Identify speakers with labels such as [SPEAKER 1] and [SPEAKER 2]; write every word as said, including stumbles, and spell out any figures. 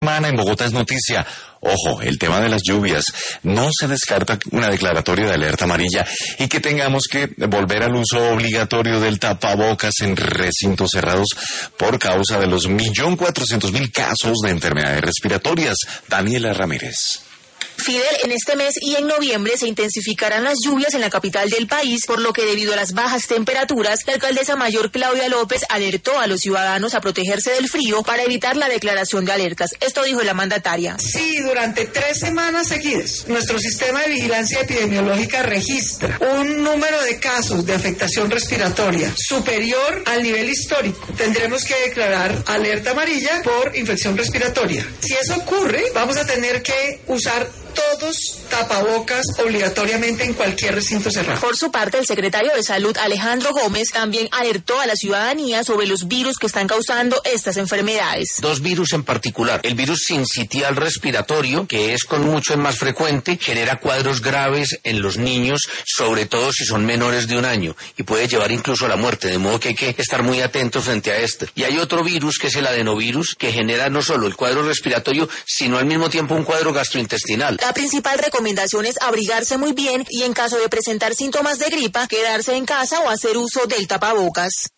[SPEAKER 1] semana en Bogotá es noticia. Ojo, el tema de las lluvias. No se descarta una declaratoria de alerta amarilla y que tengamos que volver al uso obligatorio del tapabocas en recintos cerrados por causa de los millón cuatrocientos mil casos de enfermedades respiratorias. Daniela Ramírez.
[SPEAKER 2] Fidel, en este mes y en noviembre se intensificarán las lluvias en la capital del país, por lo que debido a las bajas temperaturas, la alcaldesa mayor Claudia López alertó a los ciudadanos a protegerse del frío para evitar la declaración de alertas. Esto dijo la mandataria.
[SPEAKER 3] Sí, durante tres semanas seguidas, nuestro sistema de vigilancia epidemiológica registra un número de casos de afectación respiratoria superior al nivel histórico. Tendremos que declarar alerta amarilla por infección respiratoria. Si eso ocurre, vamos a tener que usar todos tapabocas obligatoriamente en cualquier recinto cerrado.
[SPEAKER 2] Por su parte, el secretario de Salud, Alejandro Gómez, también alertó a la ciudadanía sobre los virus que están causando estas enfermedades.
[SPEAKER 4] Dos virus en particular. El virus sincitial respiratorio, que es con mucho más frecuente, genera cuadros graves en los niños, sobre todo si son menores de un año, y puede llevar incluso a la muerte, de modo que hay que estar muy atentos frente a este. Y hay otro virus, que es el adenovirus, que genera no solo el cuadro respiratorio, sino al mismo tiempo un cuadro gastrointestinal.
[SPEAKER 2] La principal recomendación es abrigarse muy bien y en caso de presentar síntomas de gripa, quedarse en casa o hacer uso del tapabocas.